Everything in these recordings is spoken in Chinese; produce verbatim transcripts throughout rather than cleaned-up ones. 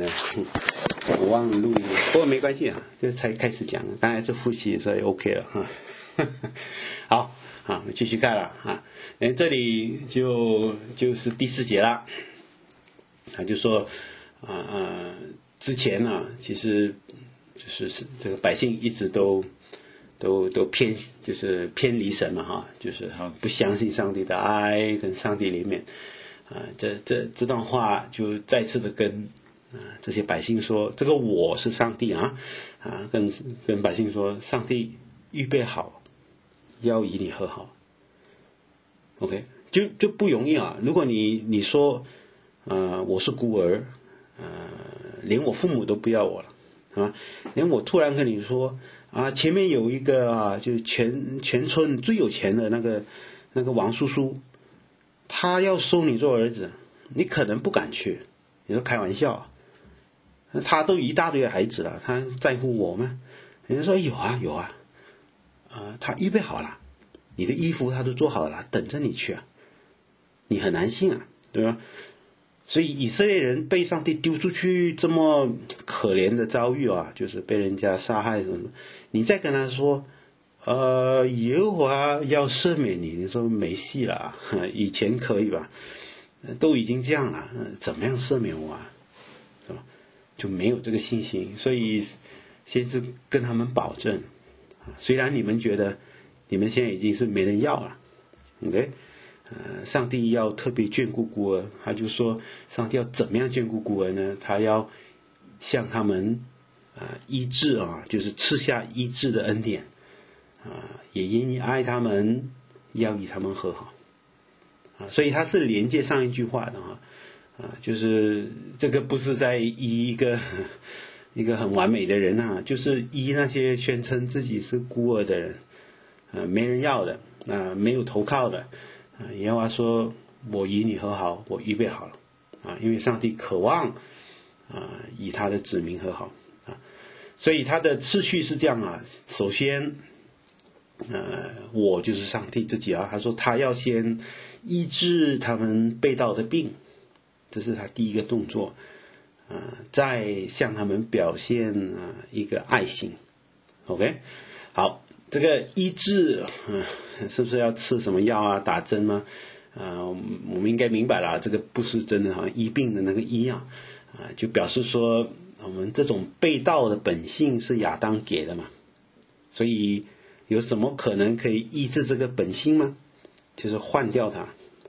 我忘了录音，不过没关系啊，这才开始讲，刚才这复习所以 OK 了哈。好，好，我们继续看了啊。哎，这里就就是第四节了，他就说啊啊，之前呢、啊，其实就是这个百姓一直都都都偏就是偏离神嘛哈，就是不相信上帝的爱跟上帝里面啊，这这这段话就再次的跟。啊，这些百姓说，这个我是上帝啊，啊，跟跟百姓说，上帝预备好，要与你和好。OK， 就就不容易啊。如果你你说，呃，我是孤儿，呃，连我父母都不要我了啊，连我突然跟你说啊，前面有一个啊，就全全村最有钱的那个那个王叔叔，他要收你做儿子，你可能不敢去。你说开玩笑啊？他都一大堆孩子了，他在乎我吗？人家说有啊有啊，呃，他预备好了，你的衣服他都做好了，等着你去啊，你很难信啊，对吧？所以以色列人被上帝丢出去这么可怜的遭遇啊，就是被人家杀害什么，你再跟他说，呃，耶和华要赦免你，你说没戏了啊，以前可以吧？都已经这样了，怎么样赦免我啊？是吧？就没有这个信心，所以先是跟他们保证，虽然你们觉得你们现在已经是没人要了 ，OK， 呃，上帝要特别眷顾孤儿，他就说上帝要怎么样眷顾孤儿呢？他要向他们啊、呃、医治啊，就是赐下医治的恩典啊、呃，也因爱他们，要与他们和好啊，所以他是连接上一句话的啊。啊，就是这个不是在医一个一个很完美的人啊，就是医那些宣称自己是孤儿的人，啊，没人要的，啊，没有投靠的，啊，耶和华说：“我与你和好，我预备好了。”啊，因为上帝渴望啊与他的子民和好啊，所以他的次序是这样啊，首先，呃，我就是上帝自己啊，他说他要先医治他们被盗的病。这是他第一个动作，啊、呃，再向他们表现啊、呃、一个爱心 ，OK， 好，这个医治，嗯、呃，是不是要吃什么药啊，打针吗？啊、呃，我们应该明白了，这个不是真的哈，医病的那个医啊，啊、呃，就表示说我们这种被盗的本性是亚当给的嘛，所以有什么可能可以医治这个本性吗？就是换掉它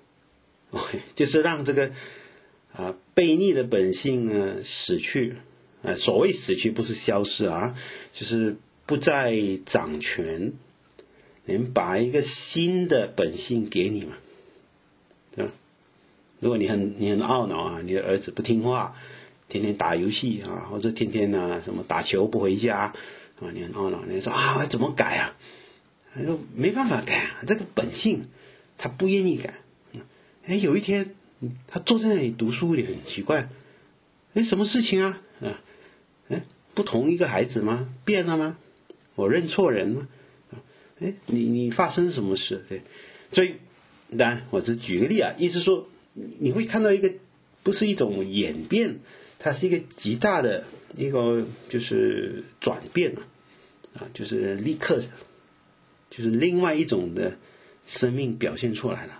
，OK， 就是让这个。啊，悖逆的本性呢死去，啊，所谓死去不是消失啊，就是不再掌权，能把一个新的本性给你嘛，对吧？如果你很你很懊恼啊，你的儿子不听话，天天打游戏啊，或者天天呢、啊、什么打球不回家啊，你很懊恼，你说啊怎么改啊？他说没办法改啊，这个本性他不愿意改，哎，有一天。他坐在那里读书也很奇怪，哎，什么事情啊？啊，哎，不同一个孩子吗？变了吗？我认错人吗？哎，你你发生什么事？对，所以，当然我只举个例啊，意思说你会看到一个不是一种演变，它是一个极大的一个就是转变啊，啊，就是立刻就是另外一种的生命表现出来了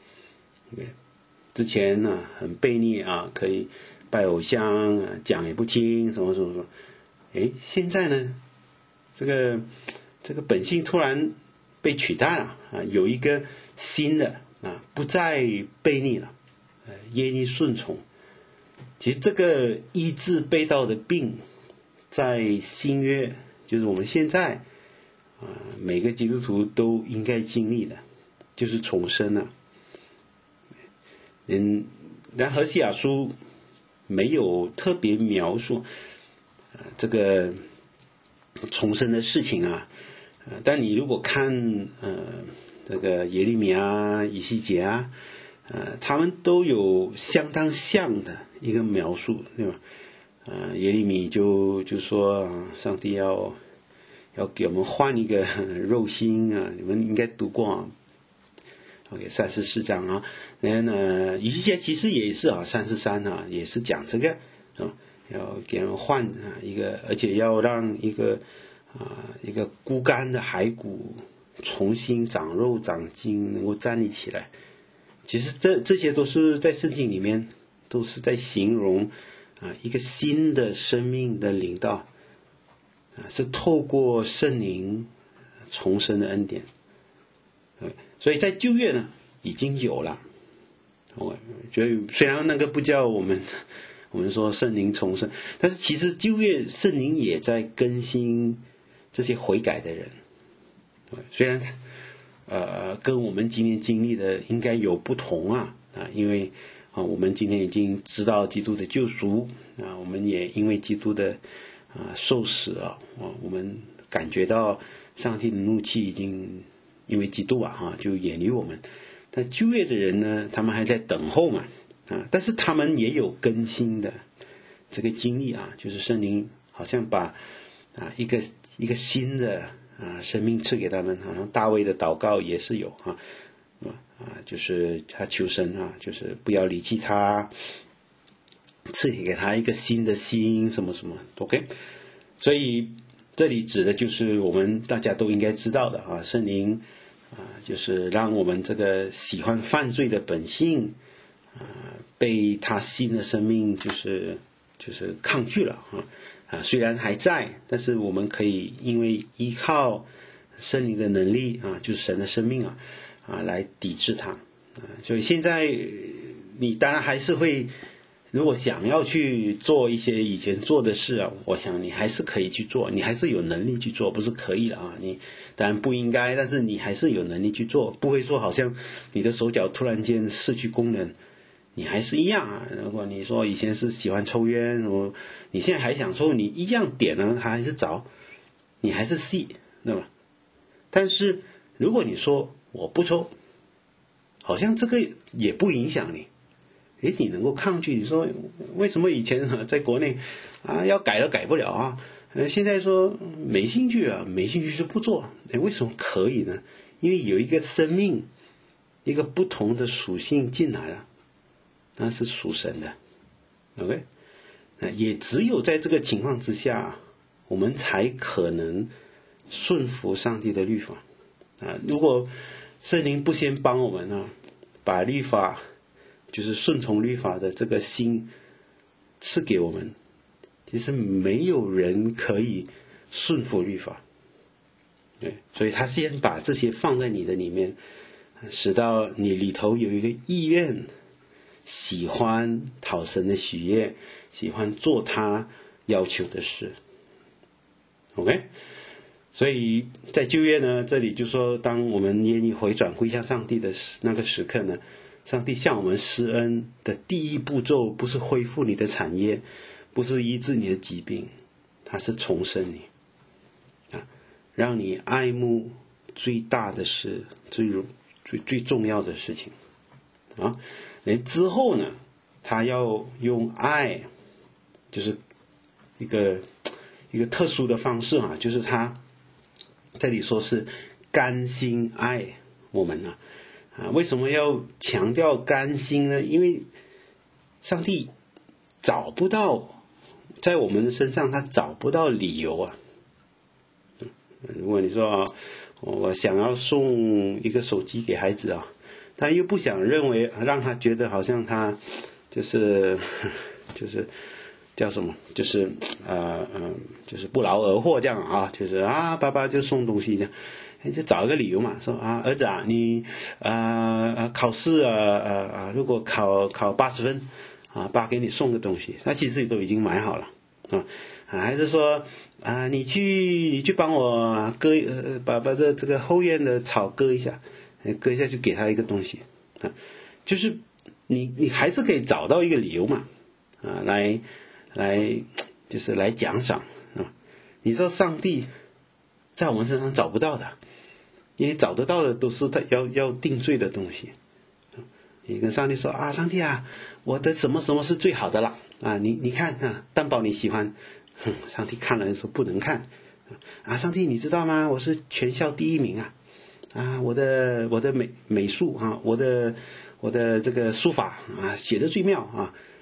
，OK。之前呢、啊、很悖逆啊，可以拜偶像，讲也不听，什么什么什么，哎，现在呢，这个这个本性突然被取代了啊，有一个新的啊，不再悖逆了，呃，愿意顺从。其实这个医治被盗的病，在新约，就是我们现在啊，每个基督徒都应该经历的，就是重生了。嗯，但何西阿书没有特别描述、呃、这个重生的事情啊，呃、但你如果看呃这个耶利米啊、以西结啊，呃，他们都有相当像的一个描述，对吧？呃，耶利米就就说、啊、上帝要要给我们换一个肉心啊，你们应该读过啊。OK， 三十四章啊，然后呢，以西结其实也是啊，三十三啊，也是讲这个啊， 要给人换啊一个，而且要让一个啊一个枯干的骸骨重新长肉长筋，能够站立起来。其实这这些都是在圣经里面都是在形容啊一个新的生命的领导啊，是透过圣灵重生的恩典。所以在旧约呢已经有了，我觉得虽然那个不叫我们我们说圣灵重生，但是其实旧约圣灵也在更新这些悔改的人。虽然呃跟我们今天经历的应该有不同啊啊，因为啊我们今天已经知道基督的救赎啊，我们也因为基督的啊受死啊，我们感觉到上帝的怒气已经因为基督啊哈就远离我们。但旧约的人呢，他们还在等候嘛啊，但是他们也有更新的这个经历啊，就是圣灵好像把啊一个一个新的啊生命赐给他们，好像大卫的祷告也是有啊啊，就是他求神啊，就是不要离弃他，赐给他一个新的心，什么什么 ，OK。所以这里指的就是我们大家都应该知道的啊，圣灵啊，就是让我们这个喜欢犯罪的本性啊，被他新的生命就是就是抗拒了啊啊，虽然还在，但是我们可以因为依靠圣灵的能力啊，就是神的生命啊啊，来抵制它啊。所以现在你当然还是会，如果想要去做一些以前做的事啊，我想你还是可以去做，你还是有能力去做，不是可以了啊，你当然不应该，但是你还是有能力去做，不会说好像你的手脚突然间失去功能，你还是一样啊。如果你说以前是喜欢抽烟，我你现在还想抽，你一样点了它还是着，你还是吸，对吧？但是如果你说我不抽，好像这个也不影响你。诶，你能够抗拒？你说为什么以前啊在国内啊要改都改不了啊？呃，现在说没兴趣啊，没兴趣就不做。诶，为什么可以呢？因为有一个生命，一个不同的属性进来了，那是属神的 ，OK？ 那也只有在这个情况之下，我们才可能顺服上帝的律法啊。如果圣灵不先帮我们啊，把律法就是顺从律法的这个心赐给我们，其实没有人可以顺服律法。对，所以他先把这些放在你的里面，使到你里头有一个意愿，喜欢讨神的喜悦，喜欢做他要求的事。OK， 所以在旧约呢，这里就说，当我们愿意回转归向上帝的那个时刻呢，上帝向我们施恩的第一步骤，不是恢复你的产业，不是医治你的疾病，它是重生你啊，让你爱慕最大的事，最最最重要的事情啊。连之后呢，他要用爱，就是一个一个特殊的方式啊，就是他这里说是甘心爱我们啊。啊，为什么要强调甘心呢？因为上帝找不到在我们的身上，他找不到理由啊。如果你说啊，我想要送一个手机给孩子啊，他又不想认为让他觉得好像他就是就是叫什么，就是呃呃，就是不劳而获这样啊，就是啊，爸爸就送东西这样。就找一个理由嘛，说啊，儿子啊，你啊、呃、考试啊啊啊，如果考考八十分啊，爸给你送个东西，他其实都已经买好了啊，还是说啊，你去你去帮我割呃把把这这个后院的草割一下，割一下就给他一个东西啊，就是你你还是可以找到一个理由嘛啊，来来就是来奖赏啊，你知道上帝在我们身上找不到的。因为找得到的都是他要要定罪的东西，你跟上帝说啊，上帝啊，我的什么什么是最好的了啊？你你看啊，担保你喜欢，哼，上帝看了说不能看啊，上帝你知道吗？我是全校第一名啊，啊，我的我的美美术啊，我的我的这个书法啊写的最妙啊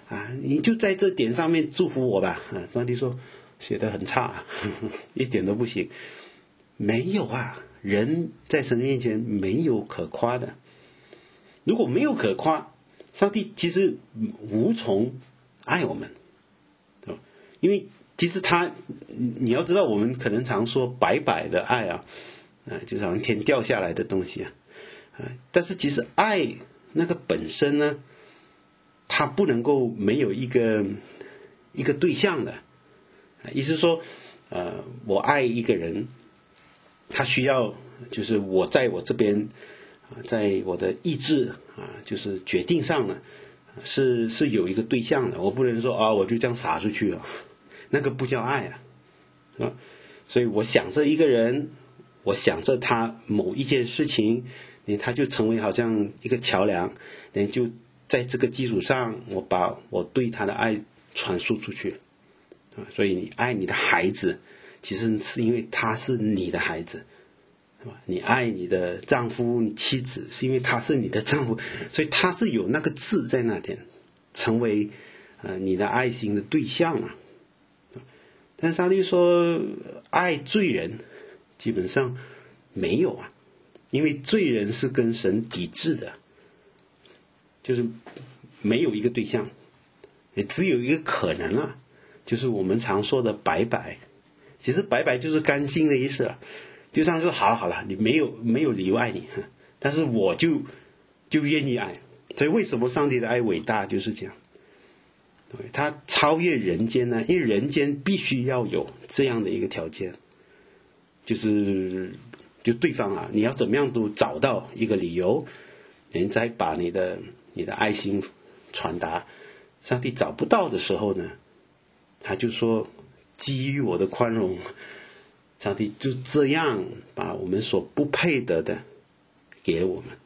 啊，你就在这点上面祝福我吧。啊，上帝说写得很差，呵呵，一点都不行。没有啊，人在神面前没有可夸的。如果没有可夸，上帝其实无从爱我们，对吧？因为其实他，你要知道，我们可能常说白白的爱啊，啊，就好像天掉下来的东西啊，啊，但是其实爱那个本身呢，它不能够没有一个一个对象的，意思说，呃，我爱一个人，他需要就是我在我这边啊，在我的意志啊，就是决定上呢，是是有一个对象的，我不能说啊，我就这样撒出去了，那个不叫爱啊，是吧？所以我想着一个人，我想着他某一件事情，他就成为好像一个桥梁，就在这个基础上，我把我对他的爱传输出去啊。所以你爱你的孩子，其实是因为他是你的孩子，是吧？你爱你的丈夫、你妻子，是因为他是你的丈夫，所以他是有那个字在那边，成为呃你的爱心的对象啊。但上帝说，爱罪人基本上没有啊，因为罪人是跟神抵制的，就是没有一个对象，也只有一个可能啊，就是我们常说的白白。其实白白就是甘心的意思啊，就像说好了好了，你没有没有理由爱你，但是我就就愿意爱。所以为什么上帝的爱伟大，就是这样。他超越人间呢，因为人间必须要有这样的一个条件，就是就对方啊，你要怎么样都找到一个理由，你再把你的你的爱心传达。上帝找不到的时候呢，他就说基于我的宽容，上帝就这样把我们所不配得的给了我们。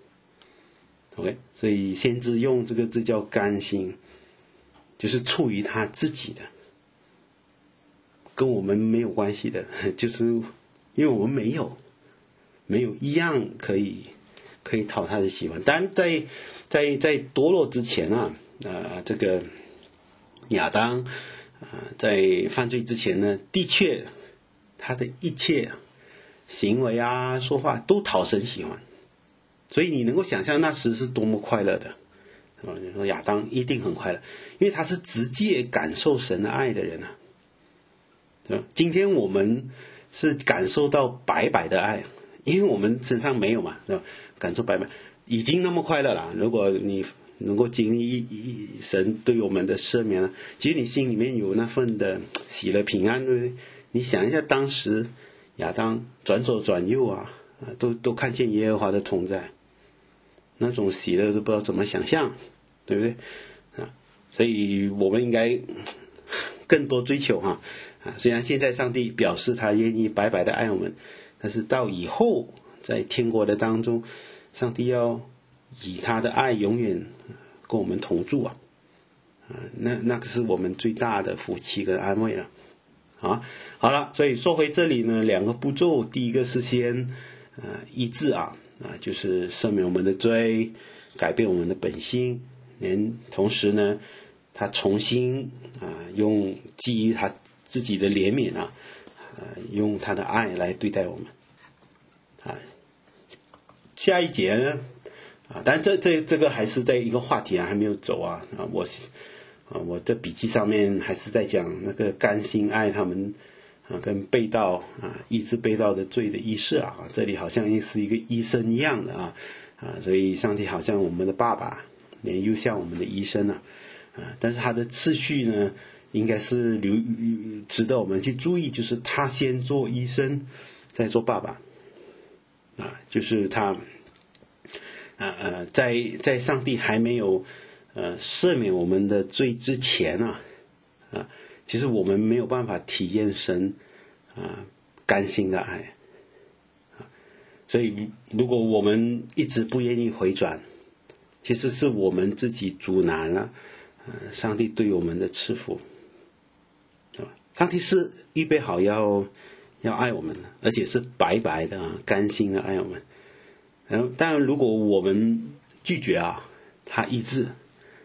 OK， 所以先知用这个字叫甘心，就是出于他自己的，跟我们没有关系的，就是因为我们没有没有一样可以可以讨他的喜欢。当然在在在堕落之前啊，呃，这个亚当啊、呃，在犯罪之前呢，的确他的一切行为啊、说话都讨神喜欢，所以你能够想象那时是多么快乐的。你说亚当一定很快乐，因为他是直接感受神的爱的人啊。今天我们是感受到白白的爱，因为我们身上没有嘛，是吧？感受白白已经那么快乐了。如果你能够经历一一神对我们的赦免了，其实你心里面有那份的喜乐平安，对不对？你想一下，当时亚当转左转右啊，都都看见耶和华的同在，那种喜乐都不知道怎么想象，对不对啊？所以我们应该更多追求哈啊！虽然现在上帝表示他愿意白白的爱我们，但是到以后在天国的当中，上帝要以他的爱永远跟我们同住啊！啊，那那个是我们最大的福气跟安慰了啊！好了，所以说回这里呢，两个步骤，第一个是先呃医治啊。啊，就是赦免我们的罪，改变我们的本性，连同时呢，他重新啊用基于他自己的怜悯啊，呃，用他的爱来对待我们。啊，下一节呢，啊，当然这这这个还是在一个话题啊，还没有走啊啊，我啊我的笔记上面还是在讲那个甘心爱他们。啊，跟被盗啊，医治被盗的罪的医治啊，这里好像是一个医生一样的啊啊，所以上帝好像我们的爸爸，也又像我们的医生啊啊，但是他的次序呢，应该是留值得我们去注意，就是他先做医生，再做爸爸啊，就是他啊呃，在在上帝还没有呃赦免我们的罪之前啊啊。其实我们没有办法体验神啊甘心的爱啊，所以如果我们一直不愿意回转，其实是我们自己阻拦了呃上帝对我们的赐福，对吧？上帝是预备好要要爱我们的，而且是白白的啊，甘心的爱我们。然后，当然如果我们拒绝啊，他医治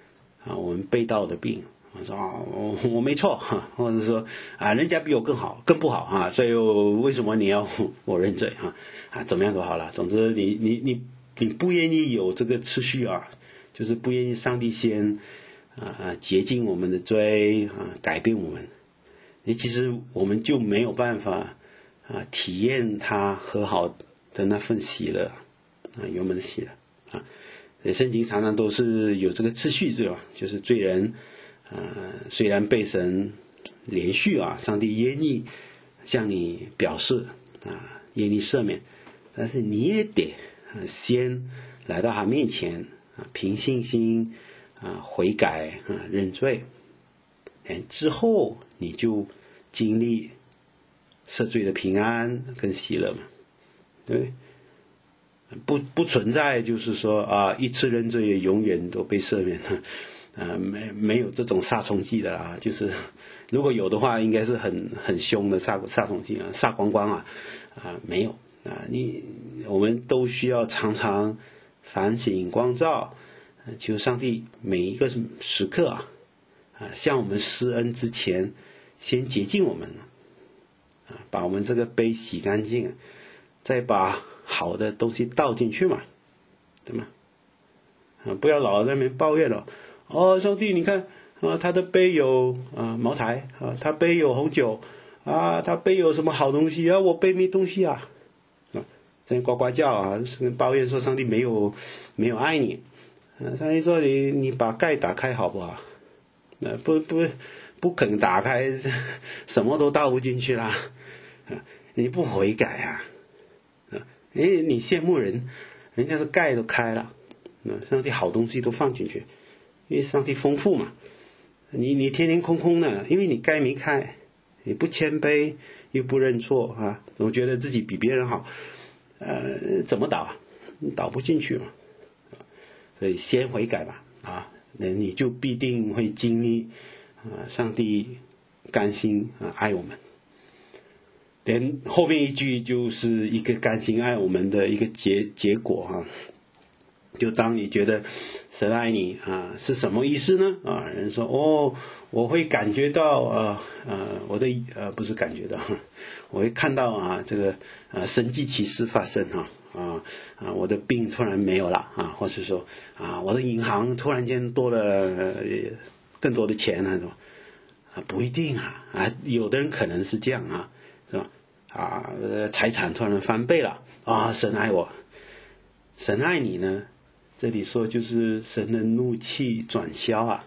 啊我们背道的病，我说啊我我没错，或者说啊人家比我更好更不好啊，所以为什么你要我认罪啊啊怎么样都好了，总之你你你你不愿意有这个次序啊，就是不愿意上帝先啊洁净我们的罪啊改变我们，你其实我们就没有办法啊体验他和好的那份喜乐啊原本的喜乐啊。圣经常常都是有这个次序，对吧？就是罪人，呃，虽然被神连续啊，上帝愿意向你表示啊，愿意赦免，但是你也得啊先来到他面前啊，凭信心啊悔改啊认罪，哎，之后你就经历赦罪的平安跟喜乐嘛，对不对？不不存在就是说啊一次认罪永远都被赦免了，啊没没有这种杀虫剂的啦，就是如果有的话应该是很很凶的杀杀虫剂啊，杀光光啊啊没有啊，你我们都需要常常反省光照，求上帝每一个时刻啊啊向我们施恩之前先洁净我们啊，把我们这个杯洗干净，再把好的东西倒进去嘛，对吗？啊，不要老在那边抱怨了。哦，上帝，你看啊，他的杯有啊茅台啊，他杯有红酒啊，他杯有什么好东西啊？我杯没东西啊，啊，在呱呱叫啊，抱怨说上帝没有没有爱你。啊，上帝说你你把盖打开好不好？啊，不不不肯打开，什么都倒不进去啦。啊，你不悔改啊？哎，你羡慕人，人家的盖都开了，上帝好东西都放进去，因为上帝丰富嘛。你你天天空空的，因为你盖没开，你不谦卑又不认错啊，总觉得自己比别人好，呃，怎么倒啊？你倒不进去嘛。所以先悔改吧，啊，那你就必定会经历啊，上帝甘心啊爱我们。连后面一句就是一个甘心爱我们的一个结结果哈、啊，就当你觉得神爱你啊是什么意思呢？啊，人说哦，我会感觉到啊呃我的呃不是感觉到，我会看到啊这个啊神迹奇事发生哈啊啊我的病突然没有了啊，或是说啊我的银行突然间多了、呃、更多的钱那种啊，不一定啊啊，有的人可能是这样啊。是吧？啊，财产突然翻倍了啊！神爱我，神爱你呢？这里说就是神的怒气转消啊，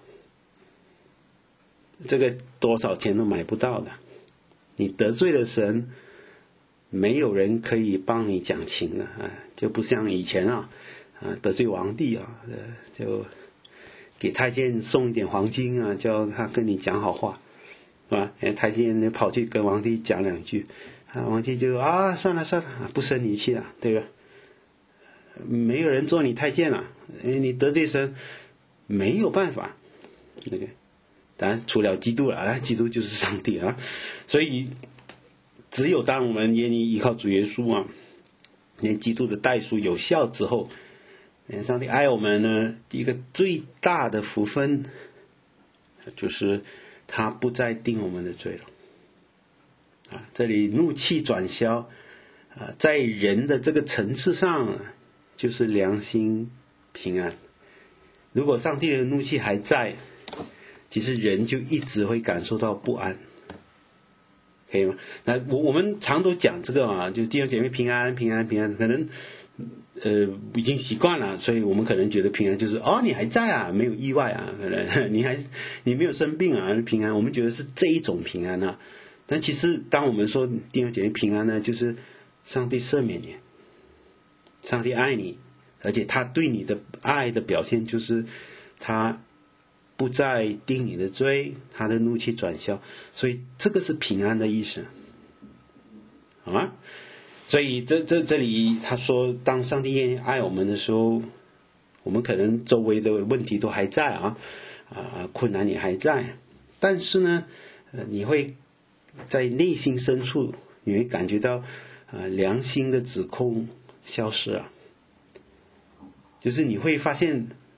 这个多少钱都买不到的。你得罪了神，没有人可以帮你讲情了啊！就不像以前啊，啊得罪皇帝啊，就给太监送一点黄金啊，叫他跟你讲好话。是吧？太监跑去跟皇帝讲两句，啊，皇帝就啊，算了算了，不生你气了，对吧？没有人做你太监了，你得罪神，没有办法，对不对？当然除了基督了啊，基督就是上帝啊，所以只有当我们愿意依靠主耶稣啊，连基督的代赎有效之后，上帝爱我们呢，一个最大的福分就是他不再定我们的罪了啊！这里怒气转消啊，在人的这个层次上，就是良心平安。如果上帝的怒气还在，其实人就一直会感受到不安，可以吗？那我我们常都讲这个啊，就弟兄姐妹平安平安平安，可能呃已经习惯了，所以我们可能觉得平安就是哦你还在啊，没有意外啊，可能你还你没有生病啊，平安，我们觉得是这一种平安啊。但其实当我们说弟兄姐妹平安呢，就是上帝赦免你，上帝爱你，而且他对你的爱的表现就是他不再定你的罪，他的怒气转消，所以这个是平安的意思，好吗？所以这这这里他说，当上帝愿意爱我们的时候，我们可能周围的问题都还在啊，啊困难也还在，但是呢，呃，你会在内心深处，你会感觉到啊良心的指控消失了，就是你会发现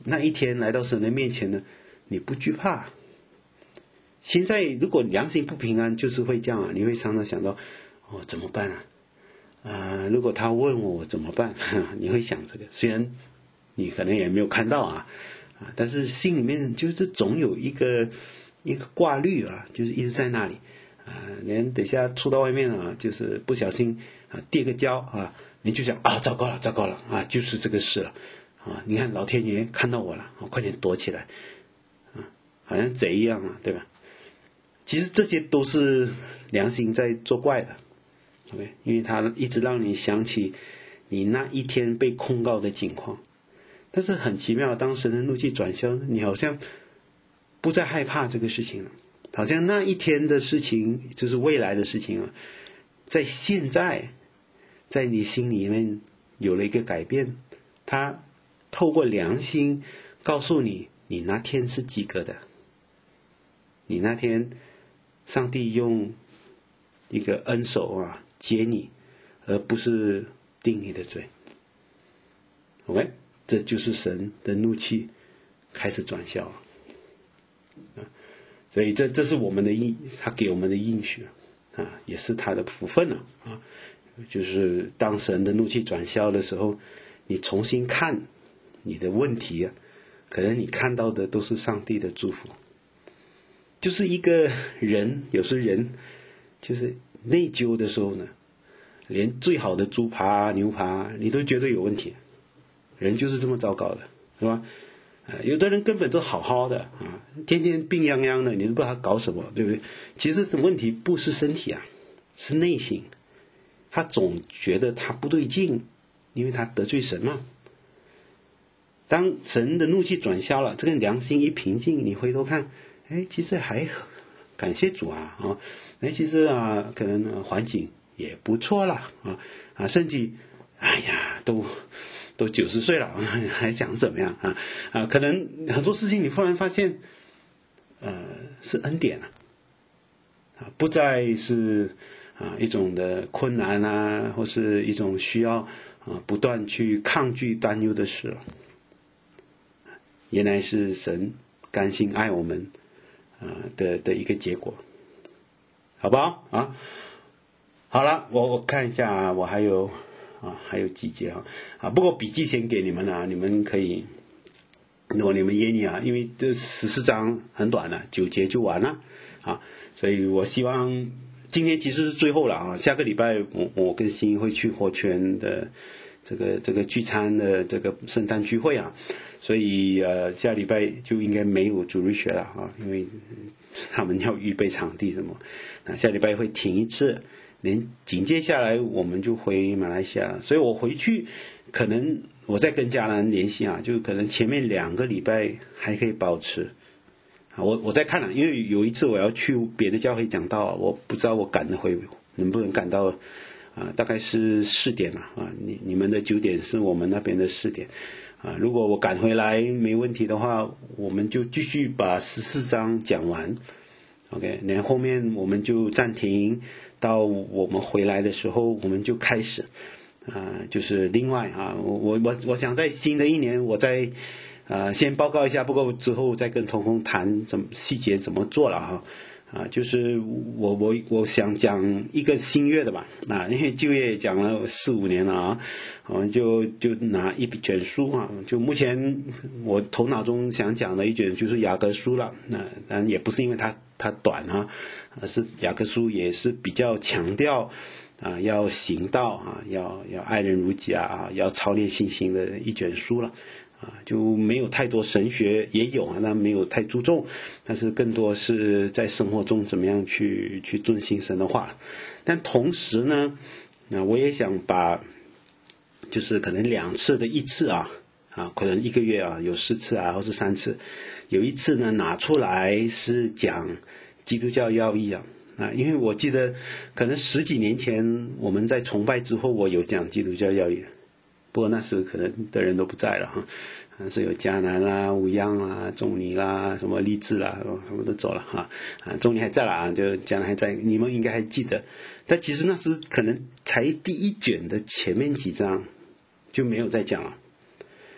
那一天来到神的面前呢，你不惧怕。现在如果良心不平安，就是会这样啊，你会常常想到，哦，怎么办啊？啊、呃，如果他问我怎么办，你会想这个，虽然你可能也没有看到啊，啊，但是心里面就是总有一个一个挂虑啊，就是一直在那里啊，连等下出到外面啊，就是不小心啊跌个跤啊，你就想啊，糟糕了，糟糕了啊，就是这个事了啊！你看老天爷看到我了，啊，快点躲起来啊，好像贼一样啊，对吧？其实这些都是良心在作怪的 ，OK， 因为它一直让你想起你那一天被控告的情况。但是很奇妙，当神的怒气转消，你好像不再害怕这个事情了，好像那一天的事情就是未来的事情了，在现在，在你心里面有了一个改变，他透过良心告诉你，你那天是及格的，你那天上帝用一个恩手啊接你，而不是定你的罪。OK， 这就是神的怒气开始转消了，所以这这是我们的应，他给我们的应许啊，也是他的福分了啊。就是当神的怒气转消的时候，你重新看你的问题啊，可能你看到的都是上帝的祝福。就是一个人，有时人就是内疚的时候呢，连最好的猪扒牛扒你都觉得有问题，人就是这么糟糕的，是吧？呃、有的人根本都好好的啊，天天病殃殃的，你都不知道他搞什么，对不对？其实问题不是身体啊，是内心，他总觉得他不对劲，因为他得罪神嘛。当神的怒气转消了，这个良心一平静，你回头看，哎，其实还感谢主啊啊！哎，其实啊，可能、啊、环境也不错啦啊啊，甚至哎呀，都都九十岁了，还想怎么样啊啊？可能很多事情你忽然发现，呃，是恩典啊，啊，不再是啊一种的困难啊，或是一种需要啊不断去抗拒担忧的事了。原来是神甘心爱我们啊的的一个结果，好不好啊？好了，我我看一下，我还有啊还有几节啊啊，不过笔记先给你们啊，你们可以，如果你们愿意啊，因为这十四章很短了，九节就完了啊，所以我希望今天其实是最后了啊，下个礼拜我我跟新会去活泉的这个这个聚餐的这个圣诞聚会啊。所以呃，下礼拜就应该没有主日学了啊，因为他们要预备场地什么，那下礼拜会停一次，连紧接下来我们就回马来西亚，所以我回去可能我再跟家人联系啊，就可能前面两个礼拜还可以保持啊，我我再看了，因为有一次我要去别的教会讲道，我不知道我赶得回能不能赶到啊，大概是四点了啊，你你们的九点是我们那边的四点。啊，如果我赶回来没问题的话，我们就继续把十四章讲完 ，OK， 然后后面我们就暂停，到我们回来的时候我们就开始，啊，就是另外啊，我我我我想在新的一年我再啊先报告一下，不过之后再跟彤彤谈怎么细节怎么做了哈。啊，就是我我我想讲一个新月的吧，啊，因为旧业讲了四五年了啊，我们就就拿一卷书啊，就目前我头脑中想讲的一卷就是雅各书了，那当然也不是因为它它短啊，而是雅各书也是比较强调啊要行道啊，要要爱人如己啊，要操练信心的一卷书了。啊，就没有太多神学，也有啊，但没有太注重，但是更多是在生活中怎么样去去遵行神的话。但同时呢，啊，我也想把，就是可能两次的一次啊，啊，可能一个月啊有四次啊，或是三次，有一次呢拿出来是讲基督教要义啊。啊，因为我记得可能十几年前我们在崇拜之后，我有讲基督教要义。不过那时可能的人都不在了哈，啊是有迦南啦、吴央啦、仲尼啦、什么励志啦，什么都走了哈，啊仲尼还在啦，啊就迦南还在，你们应该还记得。但其实那时可能才第一卷的前面几章就没有再讲了，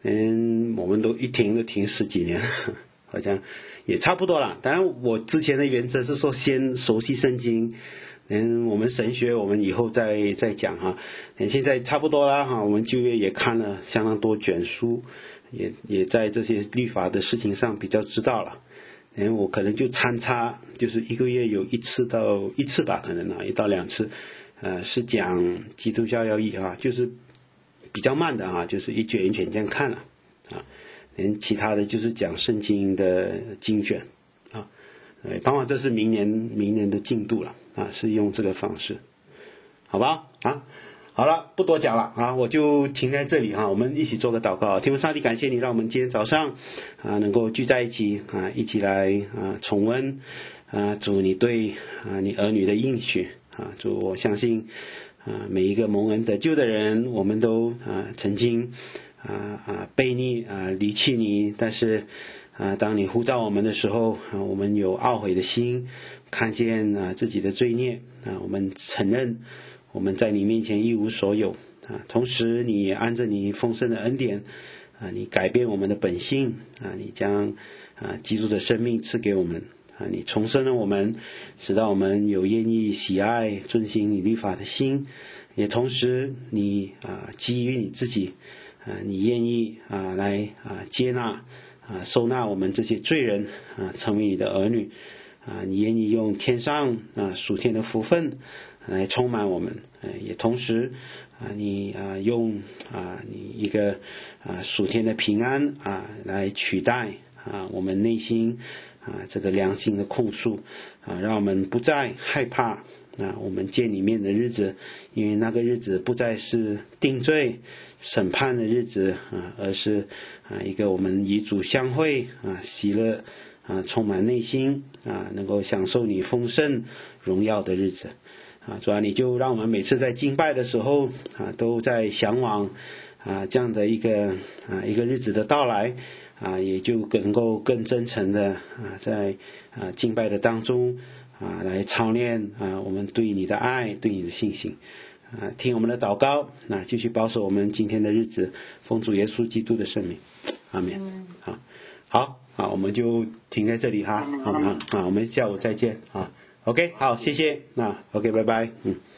嗯，我们都一停都停十几年，好像也差不多了。当然，我之前的原则是说先熟悉圣经，嗯，我们神学我们以后再再讲哈。嗯，现在差不多了哈，我们旧约也看了相当多卷书，也也在这些律法的事情上比较知道了。嗯，我可能就参差，就是一个月有一次到一次吧，可能啊，一到两次，呃，是讲基督教要义啊，就是比较慢的啊，就是一卷一卷这样看了啊。连其他的就是讲圣经的经卷啊，呃，包括这是明年明年的进度了啊，是用这个方式，好吧啊。好了，不多讲了啊，我就停在这里啊。我们一起做个祷告。天父上帝，感谢你让我们今天早上啊能够聚在一起啊，一起来啊重温啊主你对啊你儿女的应许啊。主，我相信啊每一个蒙恩得救的人，我们都啊曾经啊啊悖逆啊离弃你，但是啊当你呼召我们的时候啊，我们有懊悔的心，看见啊自己的罪孽啊，我们承认我们在你面前一无所有啊，同时你也按着你丰盛的恩典啊，你改变我们的本性啊，你将啊基督的生命赐给我们啊，你重生了我们，使到我们有愿意喜爱遵行你律法的心，也同时你啊基于你自己啊，你愿意啊来啊接纳啊收纳我们这些罪人啊，成为你的儿女啊，你愿意用天上啊属天的福分来充满我们，也同时啊，你啊用啊你一个啊属天的平安啊来取代啊我们内心啊这个良心的控诉啊，让我们不再害怕啊我们见里面的日子，因为那个日子不再是定罪审判的日子啊，而是啊一个我们与主相会啊喜乐啊充满内心啊能够享受你丰盛荣耀的日子。啊，主啊，你就让我们每次在敬拜的时候啊，都在向往啊这样的一个啊一个日子的到来啊，也就能够更真诚的啊在啊敬拜的当中啊来操练啊我们对你的爱，对你的信心啊，听我们的祷告，那继续保守我们今天的日子，奉主耶稣基督的圣名，阿们。好，好，好，我们就停在这里哈，好啊，啊，我们下午再见啊。OK， 好，谢谢。那 OK， 拜拜。嗯。